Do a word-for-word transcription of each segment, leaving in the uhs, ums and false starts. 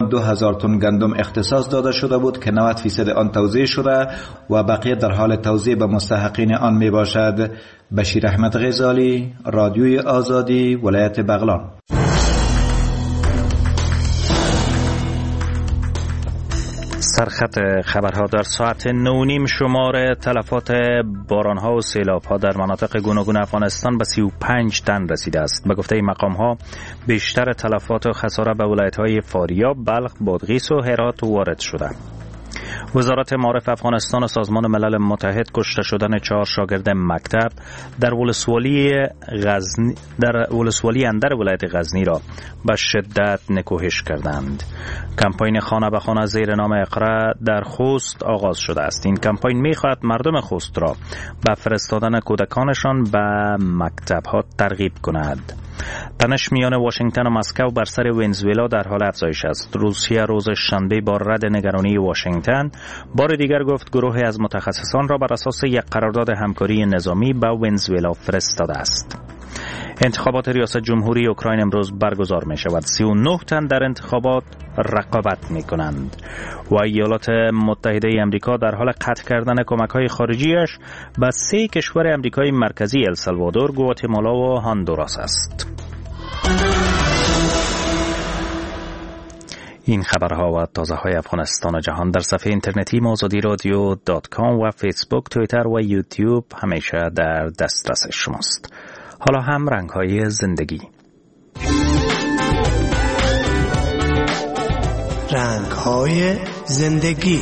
دو هزار تن گندم اختصاص داده شده بود که نود فیصد آن توزیع شده و بقیه در حال توزیع به مستحقین آن می باشد. بشیر احمد غزالی، رادیوی آزادی، ولایت بغلان. سرخط خبرها در ساعت نو نیم شمار تلفات بارانها و سیلابها در مناطق گوناگون افغانستان به سی و پنج تن رسیده است. به گفته مقامها بیشتر تلفات و خساره به ولایت‌های فاریاب، بلخ، بادغیس و هرات وارد شده. وزارت معارف افغانستان و سازمان ملل متحد کشته شدن چهار شاگرد مکتب در ولسوالی غزنی در ولسوالی اندر ولایت غزنی را به شدت نکوهش کردند. کمپین خانه به خانه زیر نام اقرا در خوست آغاز شده است. این کمپین می‌خواهد مردم خوست را به فرستادن کودکانشان به مکتب‌ها ترغیب کند. تنش میان واشنگتن و مسکو بر سر ونزوئلا در حال افزایش است. روسیه روز شنبه با رد نگرانی واشنگتن بار دیگر گفت گروهی از متخصصان را بر اساس یک قرارداد همکاری نظامی به ونزوئلا فرستاده است. انتخابات ریاست جمهوری اوکراین امروز برگزار می شود. سی و نه تن در انتخابات رقابت می کنند و ایالات متحده امریکا در حال قطع کردن کمک های خارجیش به سه کشور امریکای مرکزی السالوادور، گواتمالا و هاندوراس است. این خبرها و تازه های افغانستان و جهان در صفحه اینترنتی آزادی رادیو دات کام و فیسبوک، توییتر و یوتیوب همیشه در دسترس شماست. حالا هم رنگ های زندگی. رنگ های زندگی.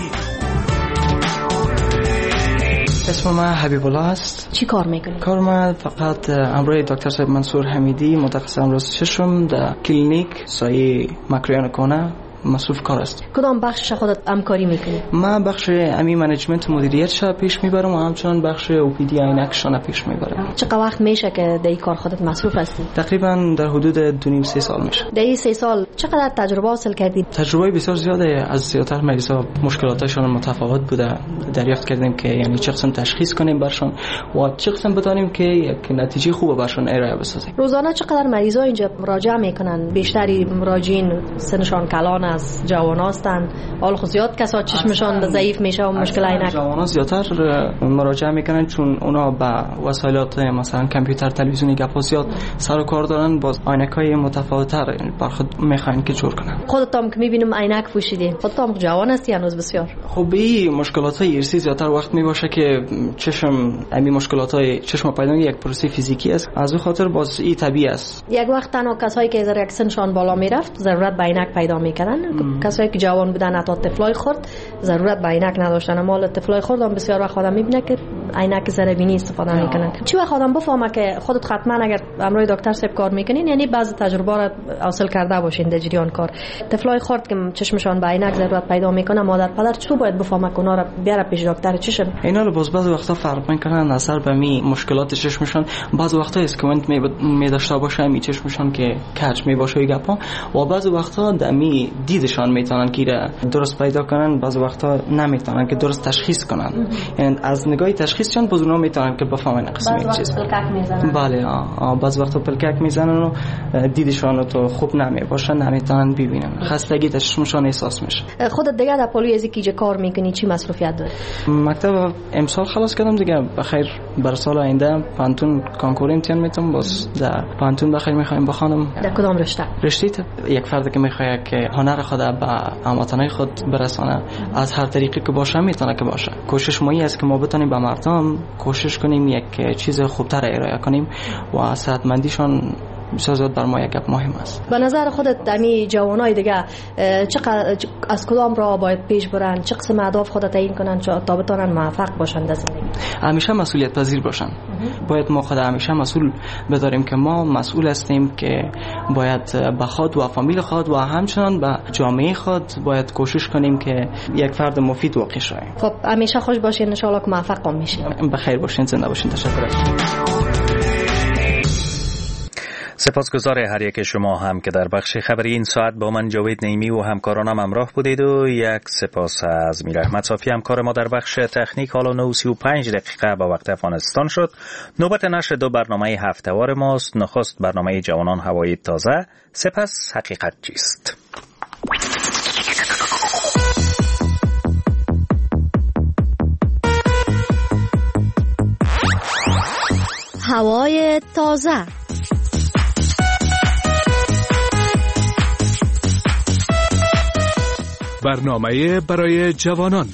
اسم من حبیب الله است. چی کار میکنی؟ کار من فقط امروی دکتر صاحب منصور حمیدی، متخصص امراض چشم در کلینیک سایه مکریان کنه مسئول کار است. کدام بخش خودت همکاری میکنی؟ من بخش امی منیجمنت مدیریت شا پیش میبرم و همچنان بخش او پی دی عینکشان پیش میبرم. چقدر وقت میشه که در این کار خودت مصروف هستی؟ تقریبا در حدود دو نیم سه سال میشه. در این سه سال چقدر تجربه حاصل کردی؟ تجربه بسیار زیاده. از زیادتر مریضا مشکلاتشون متفاوت بوده. دریافت کردیم که یعنی چه قسم تشخیص کنیم برشون و چه قسم بتونیم که یک نتیجه خوب برشون ارائه بسازیم. روزانه چقدر مریضا اینجا مراجعه میکنن؟ بیشتری مراجعین سنشان کلان از جوان هستند. حال خود زیاد کسا چشمشان ضعیف میشه و مشکل عینک. جوان ها زیادتر مراجعه میکنن چون اونا با وسایلات مثلا کامپیوتر، تلویزیونی گپ زیاد سر و کار دارن، باز عینکای متفاوت‌تر بر خود میخواین که جور کنن. خودت هم که میبینم عینک پوشیدی، خودت هم جوان هستی هنوز بسیار. خب این مشکلات‌های ارثی زیادتر وقت میباشه که چشم امی مشکلات‌های چشم پیدا یک پروسه فیزیکی است. از اون خاطر باز این طبیعی است. یک وقت تنها کسایی که از سنشان بالا میرفت ضرورت به عینک پیدا میکردن. کسایی که جوان بودن حتی طفلای خرد ضرورت به عینک نداشتن، اما طفلای خرد هم بسیار وقت آدم میبینه که عینک ذره بینی استفاده میکنن. چی وقت آدم بفهمه که خودت حتما اگر امروی دکتر صاحب کار میکنین یعنی بعضی تجربه را حاصل کرده باشین در جریان کار. طفلای خرد که چشمشان به عینک ضرورت پیدا میکنه، مادر پدر چطور باید بفهمه که اونا را بیاره پیش دکتر چشم؟ اینا رو باز بعضی وقتا فرق میکنن اثر به می مشکلات چشمشان. بعضی وقتا اسکومنت می می داشته باشه می چشمشان که کج می باشه گپا و بعضی وقتا دمی دیدشان میتونن که درست پیدا کنن، بعضی وقتا نمیتونن که درست تشخیص کنن. یعنی از نگاه تشخیصشون باز اونا میتونن که بفهمن قسمی چیز. پلکک میزنن. بله آ بعضی وقتا پلکک میزنن و دیدشان تو خوب نمیباشه، نمیتونن ببینن. خستگی چشمشان احساس میشه. خودت دیگه در پلیس که کار میکنی چی مصروفیت داری؟ مکتب امسال خلاص کردم دیگه، بخیر بر سال آینده پانتون کنکور امتحان میتونم، باز در پانتون بخیر میخوایم بخونم. در کدام رشته؟ رشته یک فرد که میخواد که هنر خود به هموطنای خود برسانه از هر طریقی که باشه میتونه که باشه. کوشش مایی است که ما بتونیم به مردم کوشش کنیم یک چیز خوبتر ارائه کنیم و صحتمندیشون بسیار زیاد بر ما یک گپ مهم است. به نظر خودت دمی جوانای دیگه چقدر از کدام راه باید پیش برن، چه قسم اهداف خودت تعیین کنن تا بتونن موفق باشن در زندگی؟ همیشه مسئولیت پذیر باشن. باید ما خود همیشه مسئول بداریم که ما مسئول هستیم که باید به خود و فامیل خود و همچنان به جامعه خود باید کوشش کنیم که یک فرد مفید واقع شویم. خب همیشه خوش باشین، ان شاء الله که موفق میشین. بخیر باشین، زنده باشین. تشکر. سپاسگزار هر یک شما هم که در بخش خبری این ساعت با من جاوید نعیمی و همکارانم همراه بودید و یک سپاس از میر احمد صافی همکار ما در بخش تکنیک. حالا نه و سی و پنج دقیقه با وقت افغانستان شد. نوبت نشر دو برنامه هفته‌وار ماست. نخست برنامه جوانان هوایی تازه، سپس حقیقت چیست. هوای تازه. برنامه برای جوانان.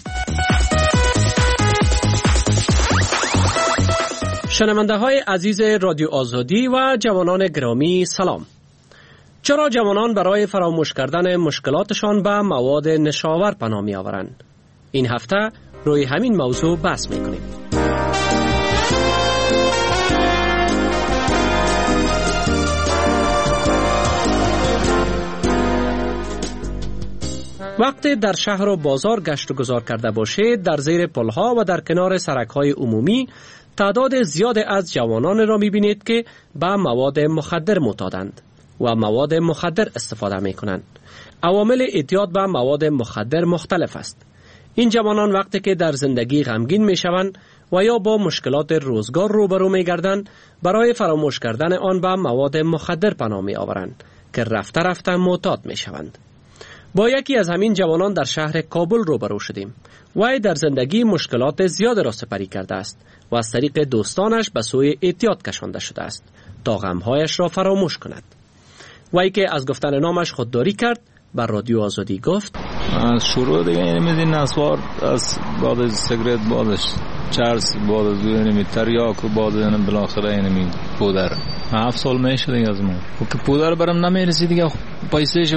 شنونده های عزیز رادیو آزادی و جوانان گرامی سلام. چرا جوانان برای فراموش کردن مشکلاتشان به مواد نشاور پناه می آورند؟ این هفته روی همین موضوع بحث می کنیم. وقتی در شهر و بازار گشت و گذار کرده باشید، در زیر پلها و در کنار سرک‌های عمومی تعداد زیاد از جوانان را می‌بینید که به مواد مخدر معتادند و مواد مخدر استفاده می‌کنند. عوامل اعتیاد به مواد مخدر مختلف است. این جوانان وقتی که در زندگی غمگین می‌شوند و یا با مشکلات روزگار روبرو می‌گردند، برای فراموش کردن آن به مواد مخدر پناه می‌آورند که رفته رفته معتاد می‌شوند. با یکی از همین جوانان در شهر کابل روبرو شدیم. وی در زندگی مشکلات زیاد را سپری کرده است و از طریق دوستانش به سوی اعتیاد کشانده شده است تا غمهایش را فراموش کند. وی که از گفتن نامش خودداری کرد، بر رادیو آزادی گفت: از شروع دیگه اینمی نسوار، از بعد از سیگرت، بعدش چرس، بعد از اینمی تریاک و بعد از بالاخره اینمی پودر. هفت سال میشه دیگه از ما و که پودر برام نمیرسی دیگه، پیسهش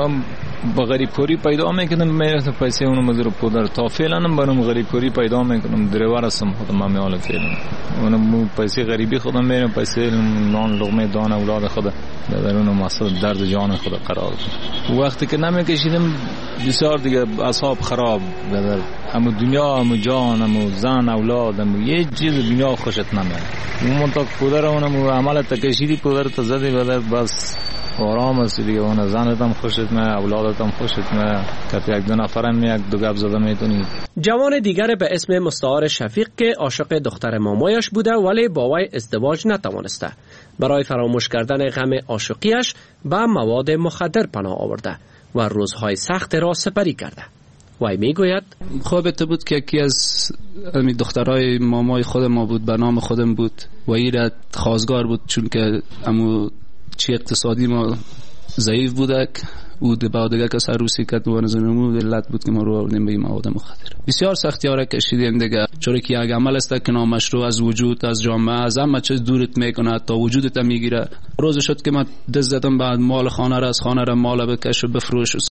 با غریب کوری پیدا میکنم، میرسه پیسه اونو مزیر پودر. تا فعلا هم برام غریب کوری پیدا میکنم، دریور هستم خودم هم حال فعلا اونم پیسه غریبی خودم میرم، پیسه نان لقمه دان اولاد خود در اونم مسئله درد جان خود قرار کنم. وقتی که نمیکشیدم بسیار دیگه اعصاب خراب در همو دنیا، همو جان، همو زن، اولاد، همو یه چیز دنیا خوشت نمیاد. اون تا پودر اونم عمل تکشیدی پودر تا زدی بدر بس آرام است دیگه. اون زنت هم خوشت میاد، اولادت هم خوشت میاد، که یک دو نفرم یک دو گپ زده میتونی. جوان دیگر به اسم مستعار شفیق که عاشق دختر مامایش بوده ولی با وی ازدواج نتوانسته، برای فراموش کردن غم عاشقیش به مواد مخدر پناه آورده و روزهای سخت را سپری کرده. وی میگوید: خوابت بود که یکی از امی دخترای مامای خود ما بود، به نام خودم بود و ایره خواستگار بود، چون که امو چی اقتصادی ما ضعیف بوده او ده با دیگه کس روسی کد و نزنمو دلت بود که ما رو آوردیم به این مواد مخدر. بسیار سختی ها را کشیدیم دیگه، چون که یک عمل است که نامشروع از وجود، از جامعه، از همه چیز دورت میکنه تا وجودت میگیره. روز شد که من دست زدم بعد مال خانه را از خانه را مال بکش و بفروش و